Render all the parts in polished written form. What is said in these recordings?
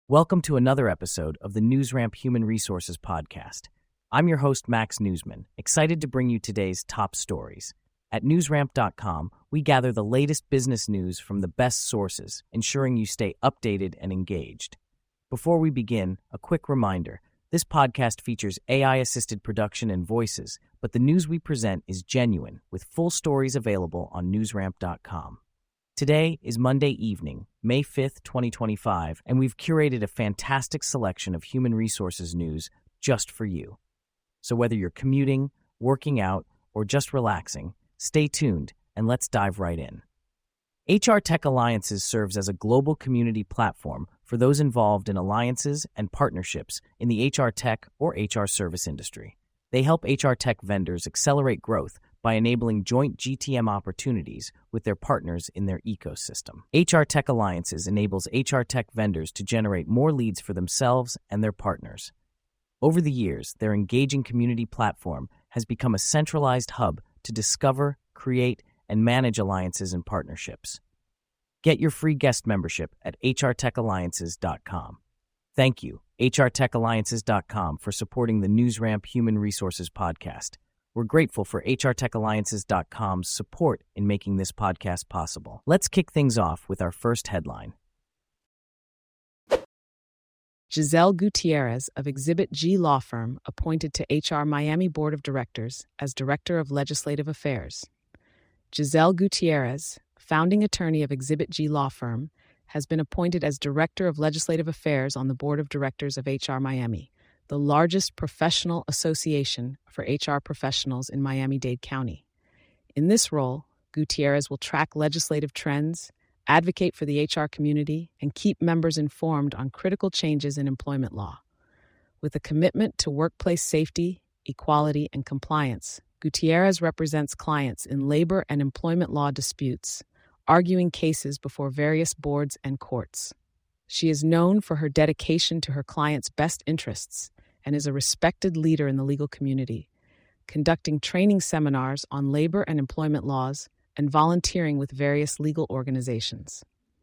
Welcome to another episode of the NewsRamp Human Resources Podcast. I'm your host, Max Newsman, excited to bring you today's top stories. At newsramp.com, we gather the latest business news from the best sources, ensuring you stay updated and engaged. Before we begin, a quick reminder. This podcast features AI-assisted production and voices, but the news we present is genuine, with full stories available on newsramp.com. Today is Monday evening, May 5th, 2025, and we've curated a fantastic selection of human resources news just for you. So whether you're commuting, working out, or just relaxing, stay tuned and let's dive right in. HR Tech Alliances serves as a global community platform for those involved in alliances and partnerships in the HR tech or HR service industry. They help HR tech vendors accelerate growth by enabling joint GTM opportunities with their partners in their ecosystem. HR Tech Alliances enables HR tech vendors to generate more leads for themselves and their partners. Over the years, their engaging community platform has become a centralized hub to discover, create, and manage alliances and partnerships. Get your free guest membership at hrtechalliances.com. Thank you, hrtechalliances.com, for supporting the NewsRamp Human Resources Podcast. We're grateful for hrtechalliances.com's support in making this podcast possible. Let's kick things off with our first headline. Giselle Gutierrez of Exhibit G Law Firm appointed to HR Miami Board of Directors as Director of Legislative Affairs. Giselle Gutierrez, founding attorney of Exhibit G Law Firm, has been appointed as Director of Legislative Affairs on the Board of Directors of HR Miami, the largest professional association for HR professionals in Miami-Dade County. In this role, Gutierrez will track legislative trends, advocate for the HR community, and keep members informed on critical changes in employment law. With a commitment to workplace safety, equality, and compliance, Gutierrez represents clients in labor and employment law disputes, arguing cases before various boards and courts. She is known for her dedication to her clients' best interests and is a respected leader in the legal community, conducting training seminars on labor and employment laws and volunteering with various legal organizations.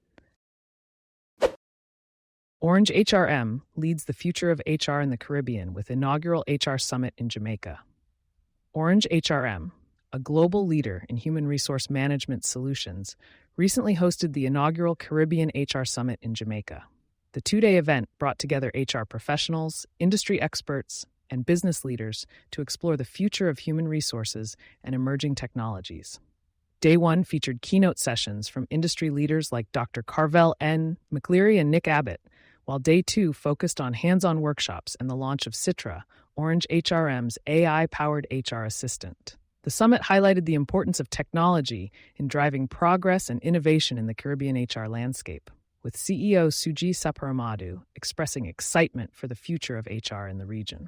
Orange HRM leads the future of HR in the Caribbean with inaugural HR Summit in Jamaica. Orange HRM, a global leader in human resource management solutions, recently hosted the inaugural Caribbean HR Summit in Jamaica. The two-day event brought together HR professionals, industry experts, and business leaders to explore the future of human resources and emerging technologies. Day one featured keynote sessions from industry leaders like Dr. Carvel N. McCleary and Nick Abbott, while day two focused on hands-on workshops and the launch of Citra, Orange HRM's AI-powered HR assistant. The summit highlighted the importance of technology in driving progress and innovation in the Caribbean HR landscape, with CEO Suji Saparamadu expressing excitement for the future of HR in the region.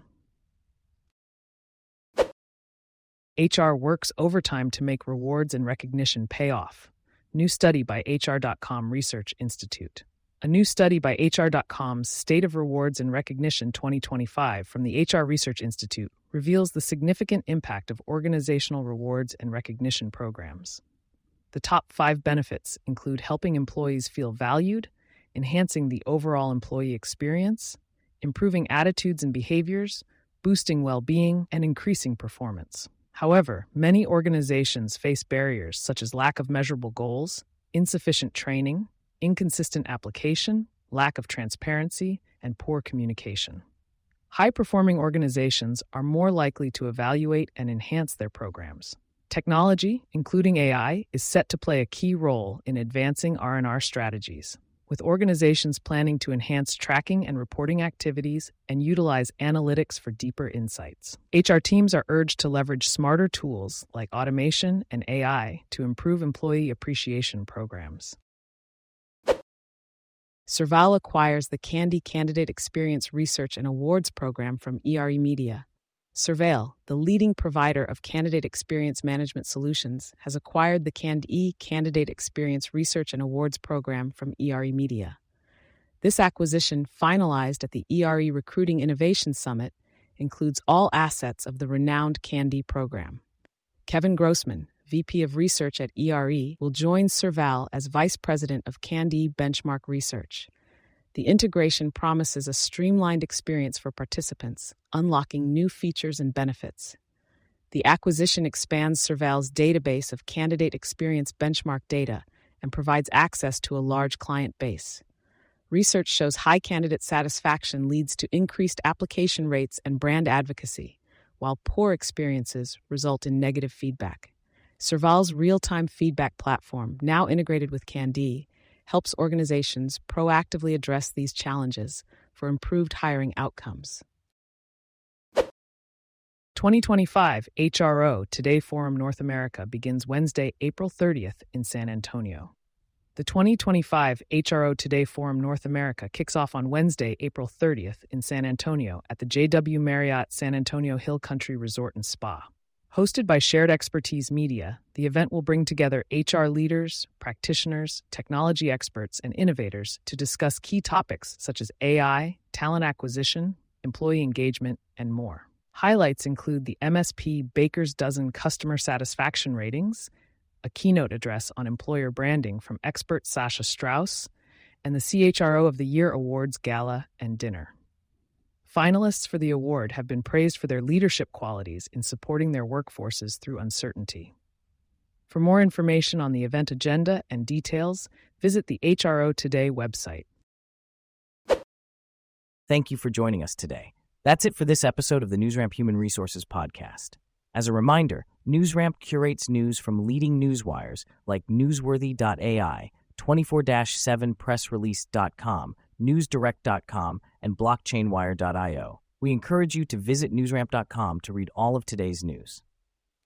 HR works overtime to make rewards and recognition pay off. New study by HR.com Research Institute. A new study by HR.com's State of Rewards and Recognition 2025 from the HR Research Institute reveals the significant impact of organizational rewards and recognition programs. The top 5 benefits include helping employees feel valued, enhancing the overall employee experience, improving attitudes and behaviors, boosting well-being, and increasing performance. However, many organizations face barriers such as lack of measurable goals, insufficient training, inconsistent application, lack of transparency, and poor communication. High-performing organizations are more likely to evaluate and enhance their programs. Technology, including AI, is set to play a key role in advancing R&R strategies, with organizations planning to enhance tracking and reporting activities and utilize analytics for deeper insights. HR teams are urged to leverage smarter tools like automation and AI to improve employee appreciation programs. Serval acquires the Candy Candidate Experience Research and Awards program from ERE Media. Serval, the leading provider of candidate experience management solutions, has acquired the CandE Candidate Experience Research and Awards program from ERE Media. This acquisition, finalized at the ERE Recruiting Innovation Summit, includes all assets of the renowned CandE program. Kevin Grossman, VP of Research at ERE, will join Serval as Vice President of CandE Benchmark Research. The integration promises a streamlined experience for participants, unlocking new features and benefits. The acquisition expands Serval's database of candidate experience benchmark data and provides access to a large client base. Research shows high candidate satisfaction leads to increased application rates and brand advocacy, while poor experiences result in negative feedback. Serval's real-time feedback platform, now integrated with Candie, helps organizations proactively address these challenges for improved hiring outcomes. 2025 HRO Today Forum North America begins Wednesday, April 30th in San Antonio. The 2025 HRO Today Forum North America kicks off on Wednesday, April 30th in San Antonio at the JW Marriott San Antonio Hill Country Resort and Spa. Hosted by Shared Expertise Media, the event will bring together HR leaders, practitioners, technology experts, and innovators to discuss key topics such as AI, talent acquisition, employee engagement, and more. Highlights include the MSP Baker's Dozen Customer Satisfaction Ratings, a keynote address on employer branding from expert Sasha Strauss, and the CHRO of the Year Awards Gala and Dinner. Finalists for the award have been praised for their leadership qualities in supporting their workforces through uncertainty. For more information on the event agenda and details, visit the HRO Today website. Thank you for joining us today. That's it for this episode of the NewsRamp Human Resources Podcast. As a reminder, NewsRamp curates news from leading newswires like Newsworthy.ai, 24/7pressrelease.com, newsdirect.com, and blockchainwire.io. We encourage you to visit newsramp.com to read all of today's news.